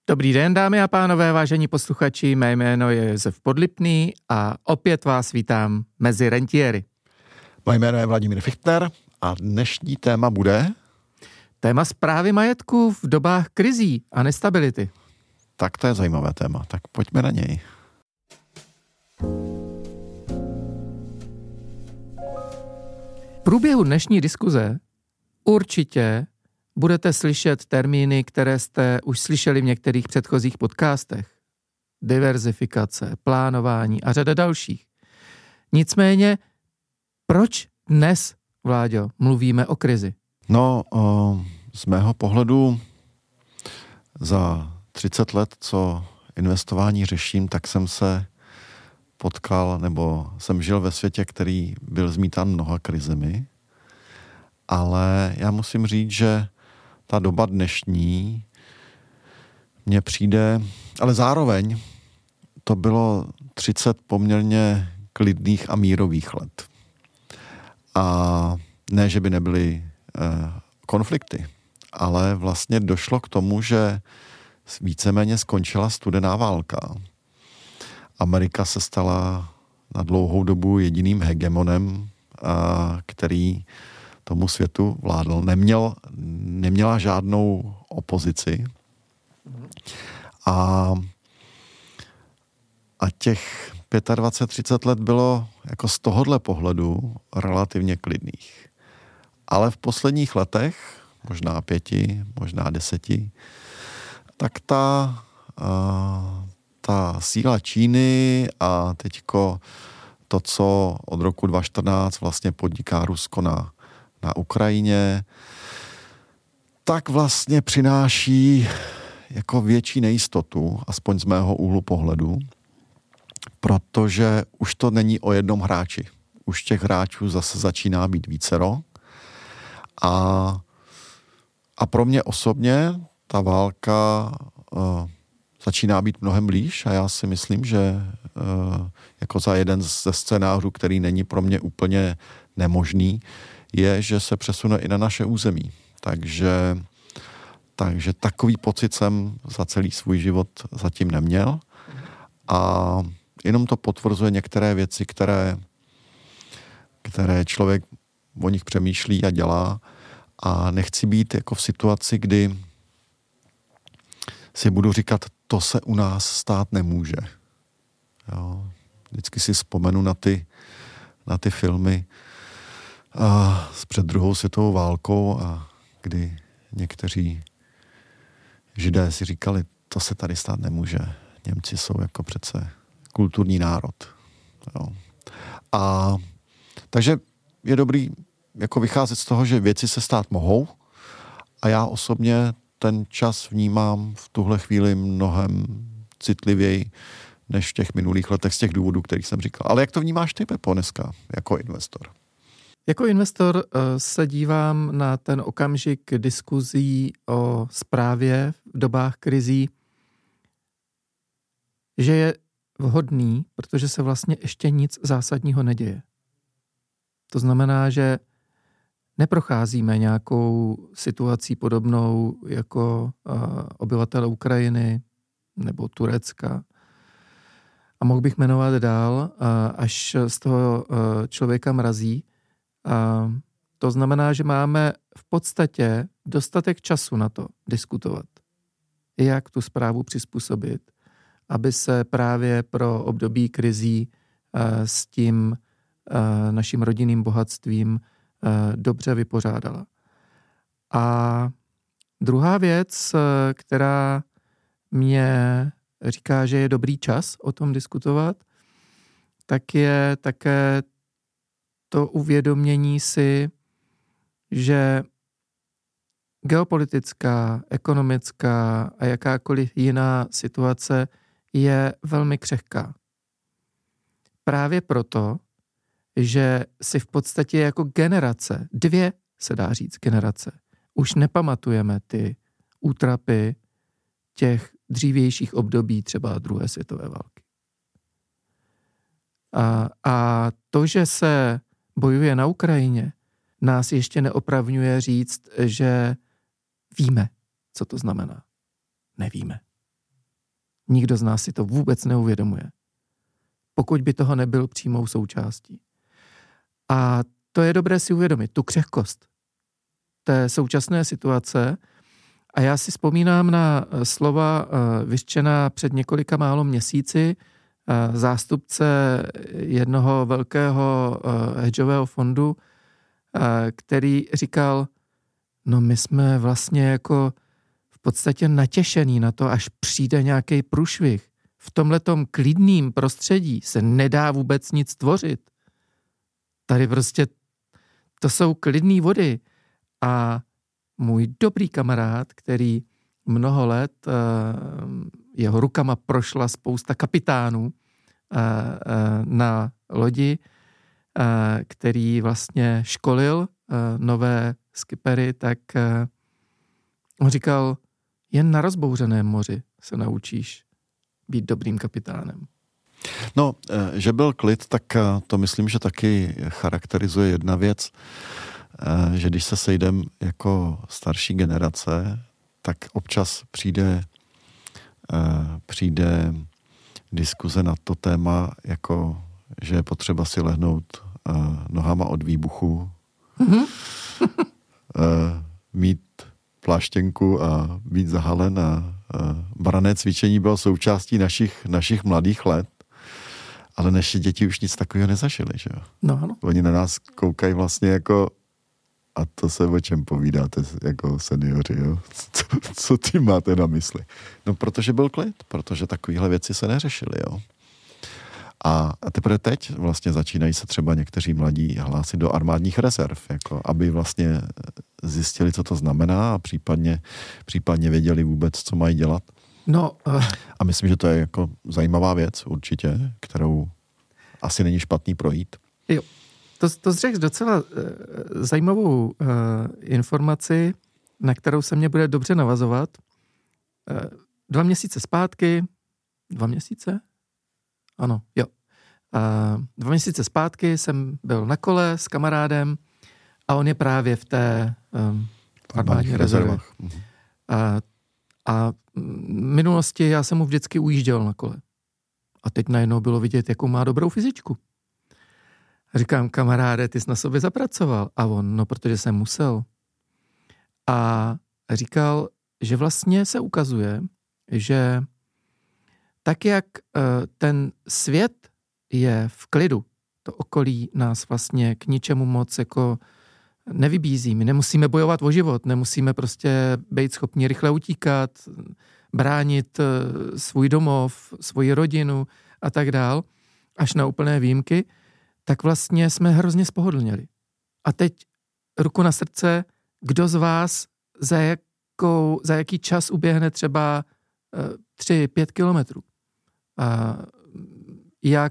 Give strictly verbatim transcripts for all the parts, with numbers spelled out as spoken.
Dobrý den, dámy a pánové, vážení posluchači, mé jméno je Josef Podlipný a opět vás vítám mezi rentiéry. Moje jméno je Vladimír Fichtner a dnešní téma bude... Téma správy majetku v dobách krizí a nestability. Tak to je zajímavé téma, tak pojďme na něj. V průběhu dnešní diskuze určitě budete slyšet termíny, které jste už slyšeli v některých předchozích podcastech. Diverzifikace, plánování a řada dalších. Nicméně, proč dnes, Vláďo, mluvíme o krizi? No, o, z mého pohledu za třicet let, co investování řeším, tak jsem se potkal, nebo jsem žil ve světě, který byl zmítán mnoha krizemi, ale já musím říct, že ta doba dnešní mně přijde, ale zároveň to bylo třicet poměrně klidných a mírových let. A ne, že by nebyly eh, konflikty, ale vlastně došlo k tomu, že víceméně skončila studená válka. Amerika se stala na dlouhou dobu jediným hegemonem, a, který tomu světu vládl. Neměl, neměla žádnou opozici. A, a těch dvacet pět třicet let bylo jako z tohohle pohledu relativně klidných. Ale v posledních letech, možná pěti, možná deseti, tak ta, a, ta síla Číny a teďko to, co od roku dva tisíce čtrnáct vlastně podniká Rusko na, na Ukrajině, tak vlastně přináší jako větší nejistotu, aspoň z mého úhlu pohledu, protože už to není o jednom hráči. Už těch hráčů zase začíná být vícero. A, a pro mě osobně ta válka uh, začíná být mnohem blíž a já si myslím, že uh, jako za jeden ze scénářů, který není pro mě úplně nemožný, je, že se přesune i na naše území. Takže, takže takový pocit jsem za celý svůj život zatím neměl a jenom to potvrzuje některé věci, které, které člověk o nich přemýšlí a dělá a nechci být jako v situaci, kdy si budu říkat, to se u nás stát nemůže. Jo. Vždycky si vzpomenu na ty, na ty filmy a s před druhou světovou válkou, a kdy někteří Židé si říkali, to se tady stát nemůže. Němci jsou jako přece kulturní národ. Jo. A takže je dobrý jako vycházet z toho, že věci se stát mohou a já osobně ten čas vnímám v tuhle chvíli mnohem citlivěji než v těch minulých letech z těch důvodů, kterých jsem říkal. Ale jak to vnímáš ty, Pepo, dneska jako investor? Jako investor se dívám na ten okamžik diskuzí o správě v dobách krizí, že je vhodný, protože se vlastně ještě nic zásadního neděje. To znamená, že neprocházíme nějakou situací podobnou jako uh, obyvatele Ukrajiny nebo Turecka. A mohl bych jmenovat dál, uh, až z toho uh, člověka mrazí. Uh, to znamená, že máme v podstatě dostatek času na to diskutovat. Jak tu zprávu přizpůsobit, aby se právě pro období krizí uh, s tím uh, naším rodinným bohatstvím dobře vypořádala. A druhá věc, která mě říká, že je dobrý čas o tom diskutovat, tak je také to uvědomění si, že geopolitická, ekonomická a jakákoliv jiná situace je velmi křehká. Právě proto, že si v podstatě jako generace, dvě se dá říct generace, už nepamatujeme ty útrapy těch dřívějších období třeba druhé světové války. A, a to, že se bojuje na Ukrajině, nás ještě neopravňuje říct, že víme, co to znamená. Nevíme. Nikdo z nás si to vůbec neuvědomuje. Pokud by toho nebyl přímou součástí. A to je dobré si uvědomit, tu křehkost té současné situace. A já si vzpomínám na slova vyřčená před několika málo měsíci zástupce jednoho velkého hedžového fondu, který říkal, no my jsme vlastně jako v podstatě natěšený na to, až přijde nějaký průšvih. V tomhletom klidným prostředí se nedá vůbec nic tvořit. Tady prostě to jsou klidné vody. A můj dobrý kamarád, který mnoho let jeho rukama prošla spousta kapitánů na lodi, který vlastně školil nové skippery, tak on říkal, jen na rozbouřeném moři se naučíš být dobrým kapitánem. No, že byl klid, tak to myslím, že taky charakterizuje jedna věc, že když se sejdem jako starší generace, tak občas přijde, přijde diskuze na to téma, jako, že je potřeba si lehnout nohama od výbuchu, mm-hmm. mít pláštěnku a být zahalen a brané cvičení bylo součástí našich, našich mladých let, ale naše děti už nic takového nezažili, že jo? No, ano. Oni na nás koukají vlastně jako a to se o čem povídáte jako seniori, jo? Co, co ty máte na mysli? No, protože byl klid, protože takovéhle věci se neřešily, jo? A, a teprve teď vlastně začínají se třeba někteří mladí hlásit do armádních rezerv, jako aby vlastně zjistili, co to znamená a případně, případně věděli vůbec, co mají dělat. No, uh... A myslím, že to je jako zajímavá věc určitě, kterou asi není špatný projít. Jo, to, to řekl docela uh, zajímavou uh, informaci, na kterou se mě bude dobře navazovat. Uh, dva měsíce zpátky, dva měsíce? Ano, jo. Uh, dva měsíce zpátky jsem byl na kole s kamarádem a on je právě v té um, armádní rezervě. Uh, a v minulosti já jsem mu vždycky ujížděl na kole. A teď najednou bylo vidět, jakou má dobrou fyzičku. A říkám, kamaráde, ty jsi na sobě zapracoval. A on, no protože jsem musel. A říkal, že vlastně se ukazuje, že tak, jak ten svět je v klidu, to okolí nás vlastně k ničemu moc jako nevybízí. My nemusíme bojovat o život, nemusíme prostě být schopni rychle utíkat, bránit svůj domov, svoji rodinu a tak dál, až na úplné výjimky, tak vlastně jsme hrozně spohodlněli. A teď ruku na srdce, kdo z vás za, jakou, za jaký čas uběhne třeba tři, pět kilometrů? A jak,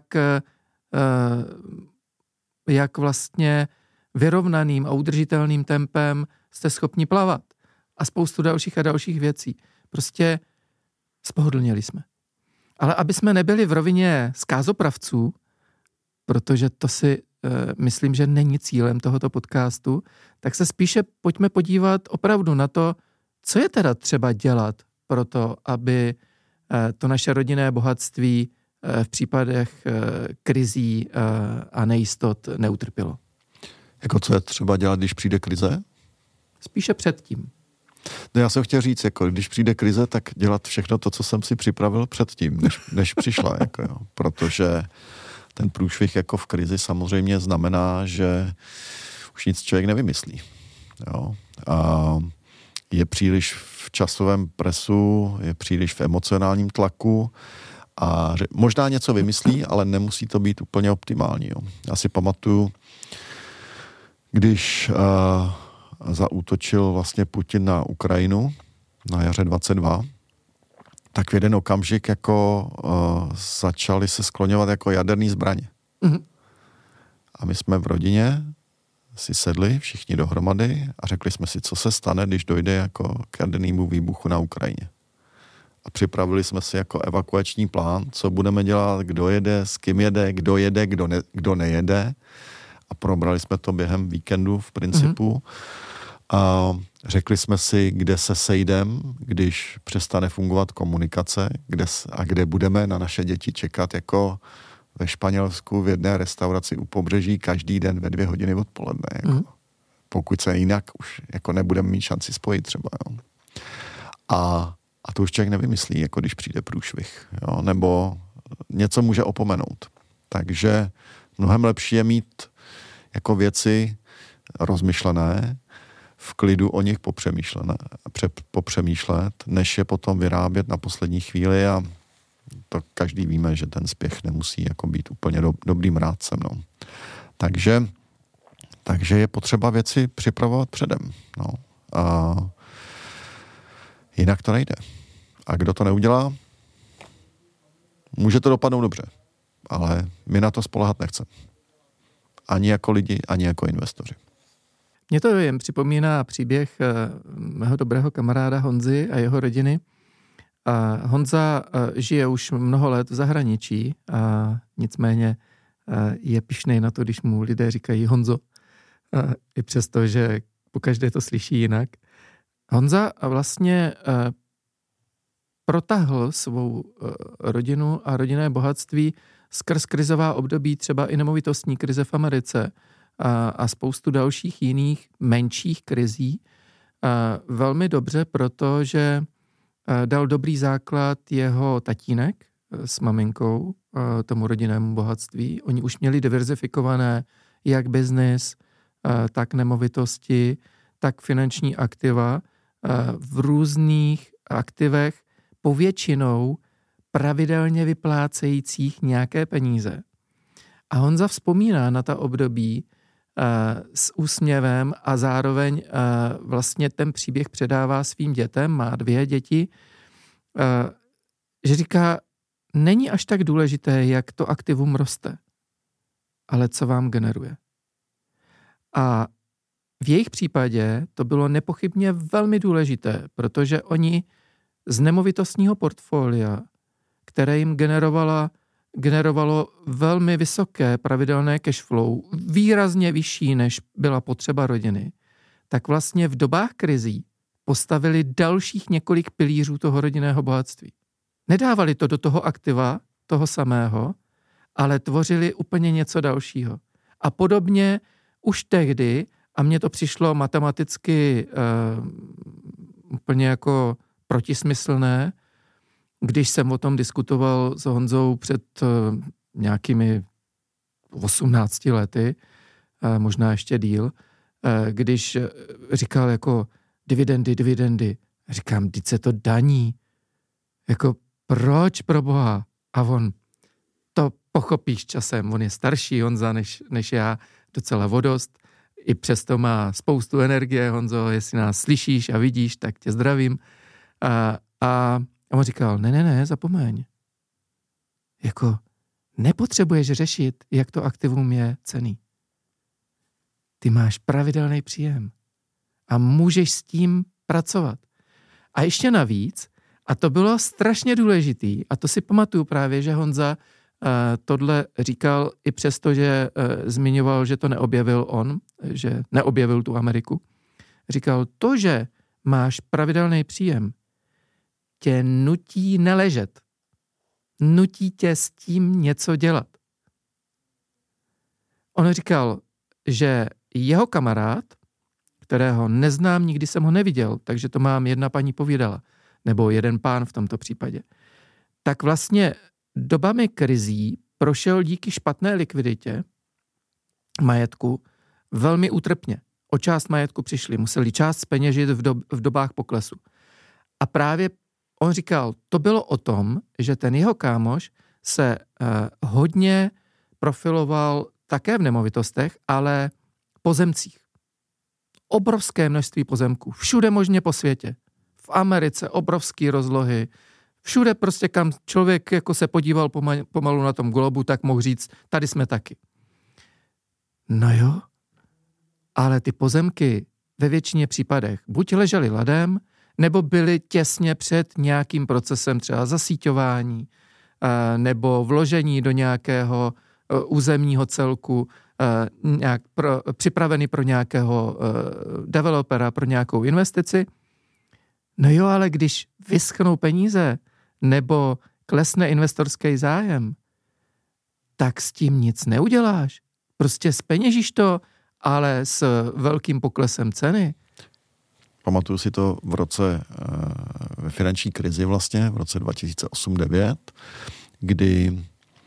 jak vlastně vyrovnaným a udržitelným tempem jste schopni plavat a spoustu dalších a dalších věcí. Prostě spohodlněli jsme. Ale aby jsme nebyli v rovině zkázopravců, protože to si uh, myslím, že není cílem tohoto podcastu, tak se spíše pojďme podívat opravdu na to, co je teda třeba dělat pro to, aby uh, to naše rodinné bohatství uh, v případech uh, krizí uh, a nejistot neutrpělo. Jako co je třeba dělat, když přijde krize? Spíše předtím. No já jsem chtěl říct, jako když přijde krize, tak dělat všechno to, co jsem si připravil předtím, než, než přišla. Jako jo. Protože ten průšvih jako v krizi samozřejmě znamená, že už nic člověk nevymyslí. Jo. A je příliš v časovém presu, je příliš v emocionálním tlaku a možná něco vymyslí, ale nemusí to být úplně optimální. Jo. Já si pamatuju, když uh, zaútočil vlastně Putin na Ukrajinu na jaře dvacet dva, tak v jeden okamžik jako uh, začali se skloňovat jako jaderný zbraně. Mm-hmm. A my jsme v rodině si sedli všichni dohromady a řekli jsme si, co se stane, když dojde jako k jadernému výbuchu na Ukrajině. A připravili jsme si jako evakuační plán, co budeme dělat, kdo jede, s kým jede, kdo jede, kdo, ne, kdo nejede. A probrali jsme to během víkendu v principu. Mm-hmm. A řekli jsme si, kde se sejdem, když přestane fungovat komunikace, kde, a kde budeme na naše děti čekat jako ve Španělsku v jedné restauraci u pobřeží každý den ve dvě hodiny odpoledne. Jako. Mm. Pokud se jinak už jako nebudeme mít šanci spojit třeba. Jo. A, a to už člověk nevymyslí, jako když přijde průšvih. Jo. Nebo něco může opomenout. Takže mnohem lepší je mít jako věci rozmyšlené, v klidu o nich popřemýšlené, popřemýšlet, než je potom vyrábět na poslední chvíli a to každý víme, že ten spěch nemusí jako být úplně do, dobrým rádcem. No. Takže, takže je potřeba věci připravovat předem. No. A jinak to nejde. A kdo to neudělá, může to dopadnout dobře, ale my na to spoléhat nechceme. Ani jako lidi, ani jako investoři. Mně to jen připomíná příběh mého dobrého kamaráda Honzy a jeho rodiny. A Honza žije už mnoho let v zahraničí a nicméně je pyšnej na to, když mu lidé říkají Honzo, i přesto, že pokaždé to slyší jinak. Honza vlastně protáhl svou rodinu a rodinné bohatství skrz krizová období, třeba i nemovitostní krize v Americe a, a spoustu dalších jiných menších krizí. A velmi dobře, protože dal dobrý základ jeho tatínek s maminkou tomu rodinnému bohatství. Oni už měli diverzifikované jak biznis, tak nemovitosti, tak finanční aktiva v různých aktivech povětšinou pravidelně vyplácejících nějaké peníze. A Honza vzpomíná na ta období uh, s úsměvem a zároveň uh, vlastně ten příběh předává svým dětem, má dvě děti, uh, že říká, není až tak důležité, jak to aktivum roste, ale co vám generuje. A v jejich případě to bylo nepochybně velmi důležité, protože oni z nemovitostního portfolia, které jim generovala, generovalo velmi vysoké pravidelné cash flow, výrazně vyšší, než byla potřeba rodiny, tak vlastně v dobách krizí postavili dalších několik pilířů toho rodinného bohatství. Nedávali to do toho aktiva, toho samého, ale tvořili úplně něco dalšího. A podobně už tehdy, a mně to přišlo matematicky uh, úplně jako protismyslné, když jsem o tom diskutoval s Honzou před uh, nějakými osmnácti lety, uh, možná ještě díl, uh, když říkal jako dividendy, dividendy. Říkám, vždyť se to daní. Jako proč pro boha? A on, to pochopíš časem, on je starší Honza než, než já, docela vodost, i přesto má spoustu energie. Honzo, jestli nás slyšíš a vidíš, tak tě zdravím. A, a on říkal, ne, ne, ne, zapomeň. Jako nepotřebuješ řešit, jak to aktivum je cenný. Ty máš pravidelný příjem a můžeš s tím pracovat. A ještě navíc, a to bylo strašně důležitý, a to si pamatuju právě, že Honza uh, tohle říkal i přesto, že uh, zmiňoval, že to neobjevil on, že neobjevil tu Ameriku. Říkal, to, že máš pravidelný příjem, tě nutí neležet. Nutí tě s tím něco dělat. On říkal, že jeho kamarád, kterého neznám, nikdy jsem ho neviděl, takže to mám jedna paní povídala, nebo jeden pán v tomto případě, tak vlastně dobami krizí prošel díky špatné likviditě majetku velmi útrpně. O část majetku přišli, museli část zpeněžit v, dob, v dobách poklesu. A právě on říkal, to bylo o tom, že ten jeho kámoš se uh, hodně profiloval také v nemovitostech, ale pozemcích. Obrovské množství pozemků. Všude možně po světě. V Americe obrovské rozlohy. Všude prostě, kam člověk jako se podíval pomalu na tom globu, tak mohl říct, tady jsme taky. No jo, ale ty pozemky ve většině případech buď ležely ladem, nebo byly těsně před nějakým procesem třeba zasíťování nebo vložení do nějakého územního celku, nějak pro, připravený pro nějakého developera, pro nějakou investici. No jo, ale když vyschnou peníze nebo klesne investorský zájem, tak s tím nic neuděláš. Prostě zpeněžíš to, ale s velkým poklesem ceny. Pamatuju si to v roce ve finanční krizi vlastně, v roce dva tisíce osm devět, kdy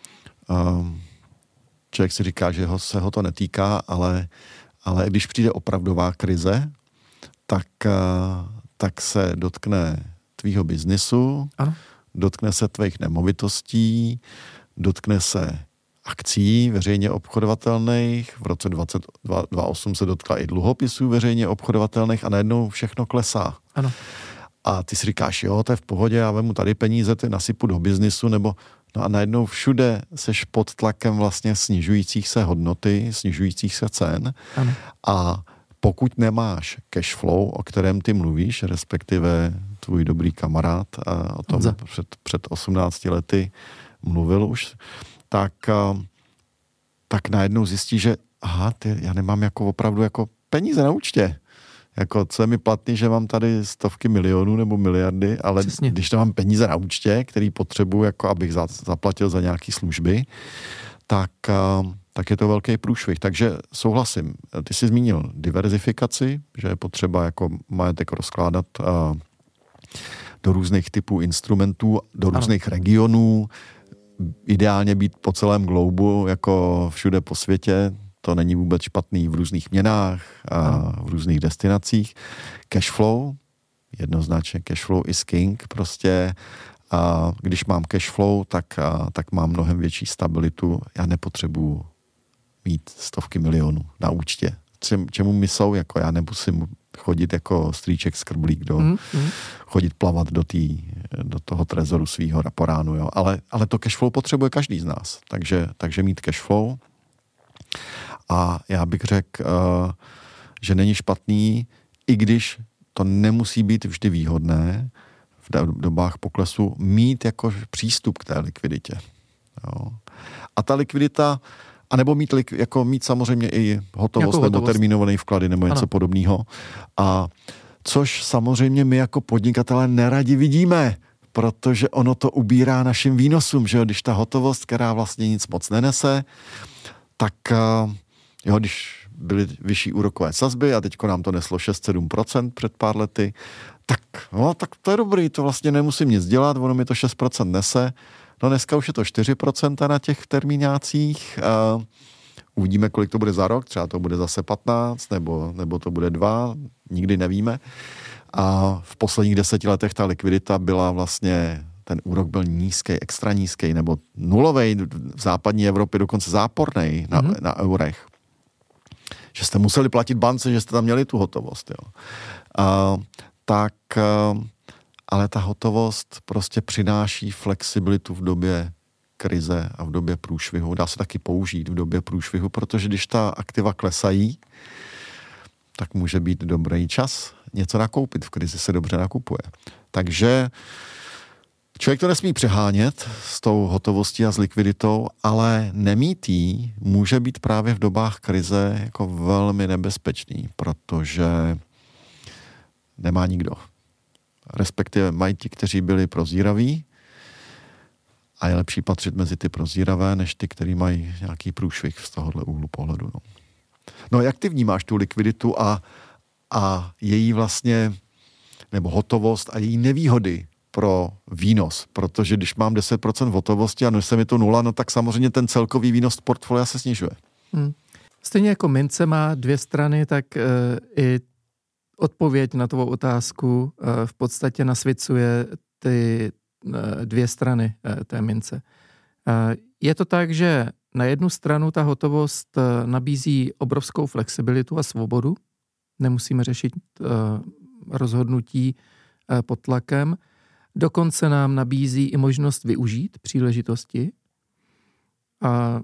člověk si říká, že ho, se ho to netýká, ale, ale když přijde opravdová krize, tak, tak se dotkne tvýho biznisu, ano. Dotkne se tvých nemovitostí, dotkne se akcí veřejně obchodovatelných, v roce dvacet osm se dotkla i dluhopisů veřejně obchodovatelných a najednou všechno klesá. Ano. A ty si říkáš, jo, to je v pohodě, já vemu tady peníze, ty nasypu do biznisu, nebo no a najednou všude seš pod tlakem vlastně snižujících se hodnoty, snižujících se cen. Ano. A pokud nemáš cash flow, o kterém ty mluvíš, respektive tvůj dobrý kamarád a o tom před, před osmnácti lety mluvil už, tak, tak najednou zjistí, že aha, ty, já nemám jako opravdu jako peníze na účtě. Jako, co je mi platný, že mám tady stovky milionů nebo miliardy, ale Přesně. když nemám peníze na účtě, který potřebuji, jako abych za, zaplatil za nějaké služby, tak, tak je to velký průšvih. Takže souhlasím. Ty jsi zmínil diverzifikaci, že je potřeba jako majetek rozkládat do různých typů instrumentů, do různých ano. regionů, ideálně být po celém globu, jako všude po světě, to není vůbec špatný v různých měnách a v různých destinacích. Cashflow, jednoznačně cashflow is king, prostě a když mám cashflow, tak, a, tak mám mnohem větší stabilitu. Já nepotřebuji mít stovky milionů na účtě. Čemu my jsou, jako já nemusím chodit jako strýček skrblík do, mm, mm. chodit plavat do, tý, do toho trezoru svýho raporánu, jo. Ale, ale to cashflow potřebuje každý z nás. Takže, takže mít cashflow. A já bych řekl, uh, že není špatný, i když to nemusí být vždy výhodné v dobách poklesu, mít jako přístup k té likviditě. Jo. A ta likvidita, anebo mít, jako mít samozřejmě i hotovost nebo hotovost. Termínované vklady nebo něco ano. podobného. A což samozřejmě my jako podnikatelé neradi vidíme, protože ono to ubírá našim výnosům, že jo, když ta hotovost, která vlastně nic moc nenese, tak jo, když byly vyšší úrokové sazby a teďko nám to neslo šest sedm procent před pár lety, tak, no, tak to je dobrý, to vlastně nemusím nic dělat, ono mi to šest procent nese. No dneska už je to čtyři procenta na těch termíňácích. Uh, uvidíme, kolik to bude za rok, třeba to bude zase patnáct, nebo, nebo to bude dva, nikdy nevíme. A v posledních deseti letech ta likvidita byla vlastně, ten úrok byl nízký, extra nízký, nebo nulovej, v západní Evropě dokonce zápornej na, mm-hmm. na eurech. Že jste museli platit bance, že jste tam měli tu hotovost. Jo. Uh, tak... Uh, ale ta hotovost prostě přináší flexibilitu v době krize a v době průšvihu. Dá se taky použít v době průšvihu, protože když ta aktiva klesají, tak může být dobrý čas něco nakoupit. V krizi se dobře nakupuje. Takže člověk to nesmí přehánět s tou hotovostí a s likviditou, ale nemít jí může být právě v dobách krize jako velmi nebezpečný, protože nemá nikdo. Respektive mají ti, kteří byli prozíraví a je lepší patřit mezi ty prozíravé, než ty, kteří mají nějaký průšvih z tohohle úhlu pohledu. No, no jak ty vnímáš tu likviditu a, a její vlastně, nebo hotovost a její nevýhody pro výnos? Protože když mám deset procent hotovosti a nese mi to nula, no tak samozřejmě ten celkový výnos portfolia se snižuje. Hmm. Stejně jako mince má dvě strany, tak uh, i odpověď na tvou otázku v podstatě nasvěcuje ty dvě strany té mince. Je to tak, že na jednu stranu ta hotovost nabízí obrovskou flexibilitu a svobodu. Nemusíme řešit rozhodnutí pod tlakem. Dokonce nám nabízí i možnost využít příležitosti. A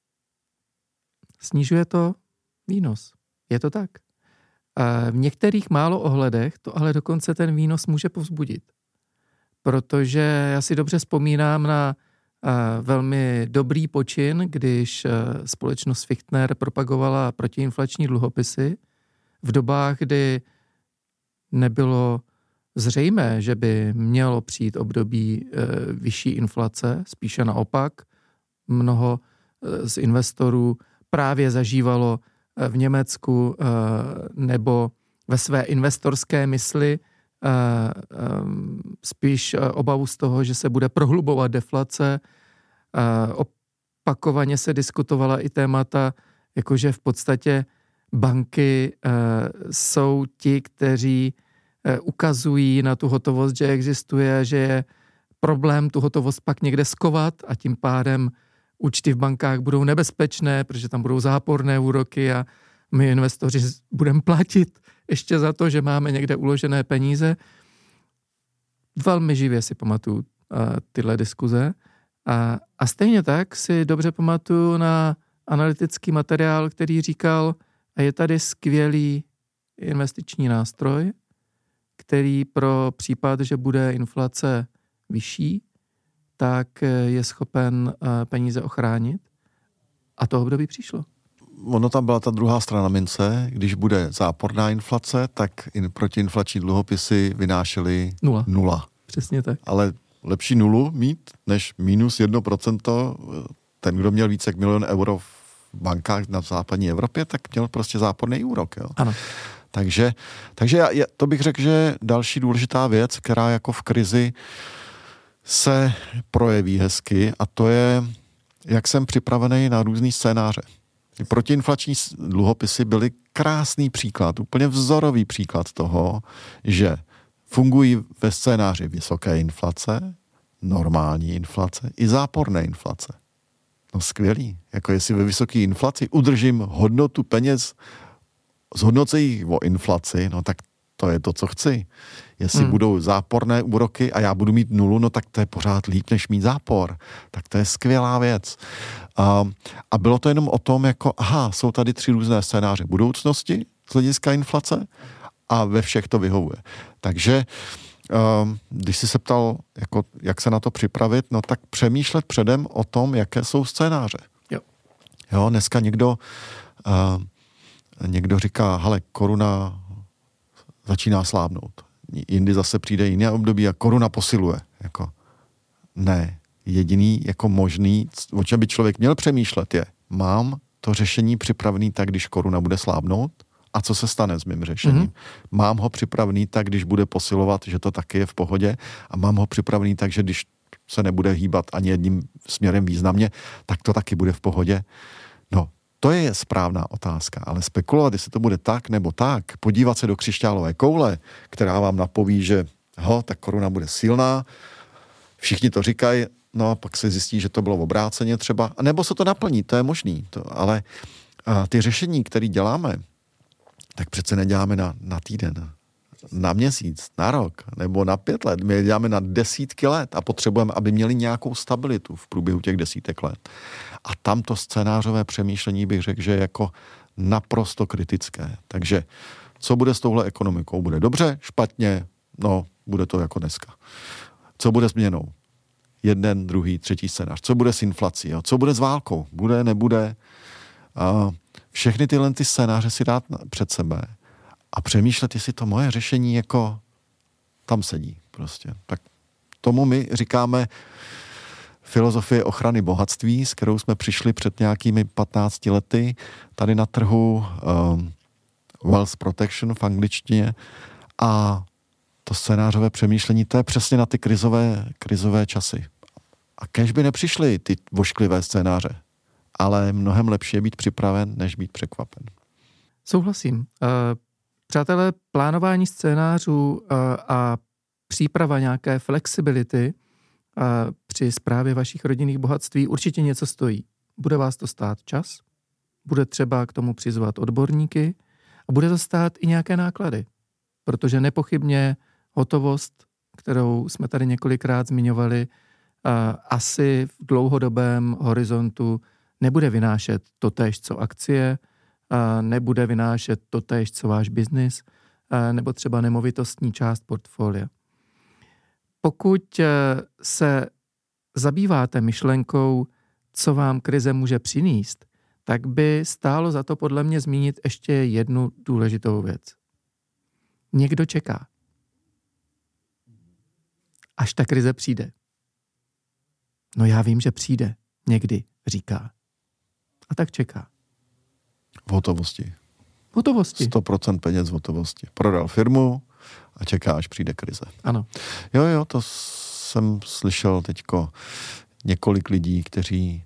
snižuje to výnos. Je to tak. V některých málo ohledech to ale dokonce ten výnos může povzbudit. Protože já si dobře vzpomínám na velmi dobrý počin, když společnost Fichtner propagovala protiinflační dluhopisy v dobách, kdy nebylo zřejmé, že by mělo přijít období vyšší inflace, spíše naopak. Mnoho z investorů právě zažívalo v Německu nebo ve své investorské mysli spíš obavu z toho, že se bude prohlubovat deflace. Opakovaně se diskutovala i témata, jakože v podstatě banky jsou ti, kteří ukazují na tu hotovost, že existuje, že je problém tu hotovost pak někde skovat a tím pádem účty v bankách budou nebezpečné, protože tam budou záporné úroky a my investoři budeme platit ještě za to, že máme někde uložené peníze. Velmi živě si pamatuju uh, tyhle diskuze. A, a stejně tak si dobře pamatuju na analytický materiál, který říkal, a je tady skvělý investiční nástroj, který pro případ, že bude inflace vyšší, tak je schopen peníze ochránit. A to období přišlo. Ono tam byla ta druhá strana mince. Když bude záporná inflace, tak in, protiinflační dluhopisy vynášely nula. nula. Přesně tak. Ale lepší nulu mít, než minus jedno procento. Ten, kdo měl více jak milion euro v bankách na západní Evropě, tak měl prostě záporný úrok. Jo? Ano. Takže, takže já, to bych řekl, že další důležitá věc, která jako v krizi se projeví hezky, a to je, jak jsem připravený na různý scénáře. Ty protiinflační dluhopisy byly krásný příklad, úplně vzorový příklad toho, že fungují ve scénáři vysoké inflace, normální inflace i záporné inflace. No skvělý. Jako jestli ve vysoké inflaci udržím hodnotu peněz, zhodnocejí o inflaci, no tak to je to, co chci. Jestli hmm. budou záporné úroky a já budu mít nulu, no tak to je pořád líp, než mít zápor. Tak to je skvělá věc. A, a bylo to jenom o tom, jako, aha, jsou tady tři různé scénáře budoucnosti z hlediska inflace a ve všech to vyhovuje. Takže um, když jsi se ptal, jako, jak se na to připravit, no tak přemýšlet předem o tom, jaké jsou scénáře. Jo. Jo, dneska někdo uh, někdo říká, hele, koruna začíná slábnout. Jindy zase přijde jiné období a koruna posiluje. Jako, ne. Jediný jako možný, o čem by člověk měl přemýšlet je, mám to řešení připravený tak, když koruna bude slábnout? A co se stane s mým řešením? Mm-hmm. Mám ho připravený tak, když bude posilovat, že to taky je v pohodě, a mám ho připravený tak, že když se nebude hýbat ani jedním směrem významně, tak to taky bude v pohodě. No, to je správná otázka, ale spekulovat, jestli to bude tak nebo tak, podívat se do křišťálové koule, která vám napoví, že ho, tak koruna bude silná, všichni to říkají, no a pak se zjistí, že to bylo obráceně třeba, a nebo se to naplní, to je možný, to, ale a ty řešení, které děláme, tak přece neděláme na, na týden, na měsíc, na rok, nebo na pět let. My je děláme na desítky let a potřebujeme, aby měli nějakou stabilitu v průběhu těch desítek let. A tamto scénářové přemýšlení bych řekl, že je jako naprosto kritické. Takže co bude s touhle ekonomikou? Bude dobře, špatně? No, bude to jako dneska. Co bude s měnou? Jeden, druhý, třetí scénář. Co bude s inflací? Jo? Co bude s válkou? Bude, nebude? A všechny tyhle ty scénáře si dát před sebe a přemýšlet, jestli to moje řešení jako tam sedí prostě. Tak tomu my říkáme filozofie ochrany bohatství, s kterou jsme přišli před nějakými patnácti lety tady na trhu, um, wealth protection v angličtině, a to scénářové přemýšlení, to je přesně na ty krizové, krizové časy. A kéž by nepřišly ty vošklivé scénáře, ale mnohem lepší je být připraven, než být překvapen. Souhlasím. Uh, přátelé, plánování scénářů uh, a příprava nějaké flexibility uh, při správě vašich rodinných bohatství určitě něco stojí. Bude vás to stát čas, bude třeba k tomu přizvat odborníky a bude to stát i nějaké náklady, protože nepochybně hotovost, kterou jsme tady několikrát zmiňovali, uh, asi v dlouhodobém horizontu nebude vynášet totéž, co akcie, nebude vynášet totéž, co váš biznis, nebo třeba nemovitostní část portfolia. Pokud se zabýváte myšlenkou, co vám krize může přinést, tak by stálo za to podle mě zmínit ještě jednu důležitou věc. Někdo čeká. Až ta krize přijde. No já vím, že přijde. Někdy, říká. A tak čeká. V hotovosti. V hotovosti. sto procent peněz v hotovosti. Prodal firmu a čeká, až přijde krize. Ano. Jo, jo, to jsem slyšel teďko několik lidí, kteří,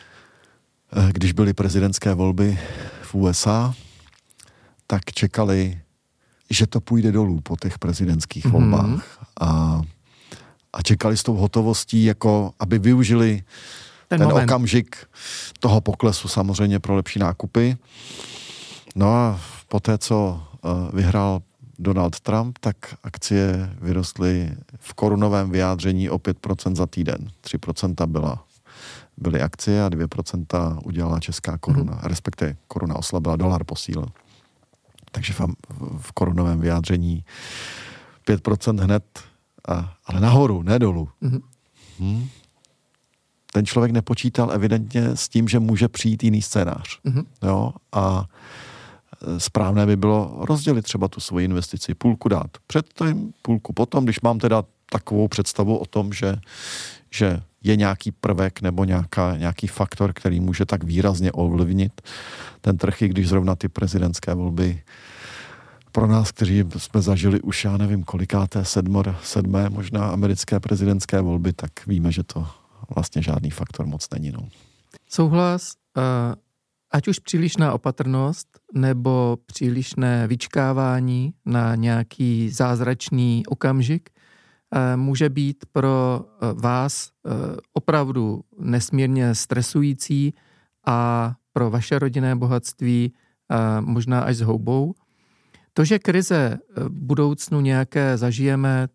když byly prezidentské volby v U S A, tak čekali, že to půjde dolů po těch prezidentských mm-hmm. volbách. A, a čekali s tou hotovostí, jako aby využili ten, ten okamžik toho poklesu samozřejmě pro lepší nákupy. No a poté, co vyhrál Donald Trump, tak akcie vyrostly v korunovém vyjádření o pět procent za týden. tři procenta byla, byly akcie a dvě procenta udělala česká koruna. Mm. Respektive koruna oslabila, dolar posílil. Takže v, v korunovém vyjádření pět procent hned, a, ale nahoru, ne dolů. Mm. Hmm. Ten člověk nepočítal evidentně s tím, že může přijít jiný scénář. Mm. Jo? A správné by bylo rozdělit třeba tu svoji investici, půlku dát předtím, půlku potom, když mám teda takovou představu o tom, že, že je nějaký prvek nebo nějaká, nějaký faktor, který může tak výrazně ovlivnit ten trh, i když zrovna ty prezidentské volby pro nás, kteří jsme zažili už, já nevím, kolikáté, sedmor, sedmé možná americké prezidentské volby, tak víme, že to vlastně žádný faktor moc není. No. Souhlas. Uh... Ať už přílišná opatrnost nebo přílišné vyčkávání na nějaký zázračný okamžik může být pro vás opravdu nesmírně stresující a pro vaše rodinné bohatství možná až s houbou. To, že krize v budoucnu nějaké zažijeme,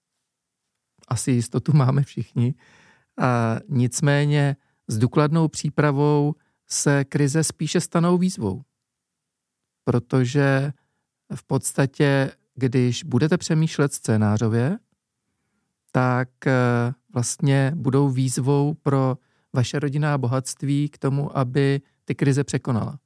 asi jistotu máme všichni, a nicméně s důkladnou přípravou se krize spíše stanou výzvou. Protože v podstatě, když budete přemýšlet scénářově, tak vlastně budou výzvou pro vaše rodinná bohatství k tomu, aby ty krize překonala.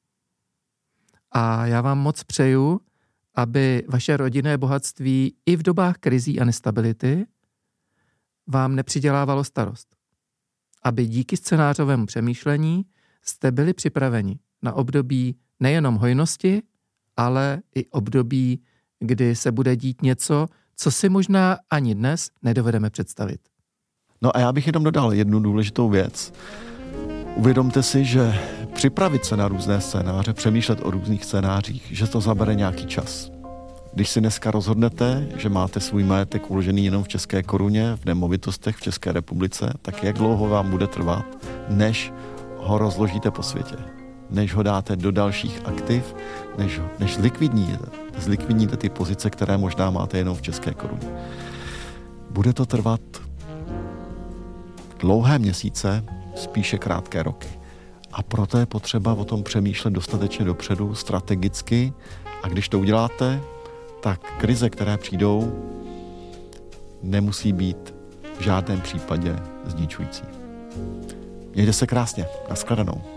A já vám moc přeju, aby vaše rodinné bohatství i v dobách krizí a nestability vám nepřidělávalo starost. Aby díky scénářovému přemýšlení jste byli připraveni na období nejenom hojnosti, ale i období, kdy se bude dít něco, co si možná ani dnes nedovedeme představit. No a já bych jenom dodal jednu důležitou věc. Uvědomte si, že připravit se na různé scénáře, přemýšlet o různých scénářích, že to zabere nějaký čas. Když si dneska rozhodnete, že máte svůj majetek uložený jenom v české koruně, v nemovitostech v České republice, tak jak dlouho vám bude trvat, než ho rozložíte po světě, než ho dáte do dalších aktiv, než, než zlikvidníte, zlikvidníte ty pozice, které možná máte jenom v české koruně. Bude to trvat dlouhé měsíce, spíše krátké roky. A proto je potřeba o tom přemýšlet dostatečně dopředu, strategicky, a když to uděláte, tak krize, které přijdou, nemusí být v žádném případě zničující. Mějte se krásně. Nashledanou.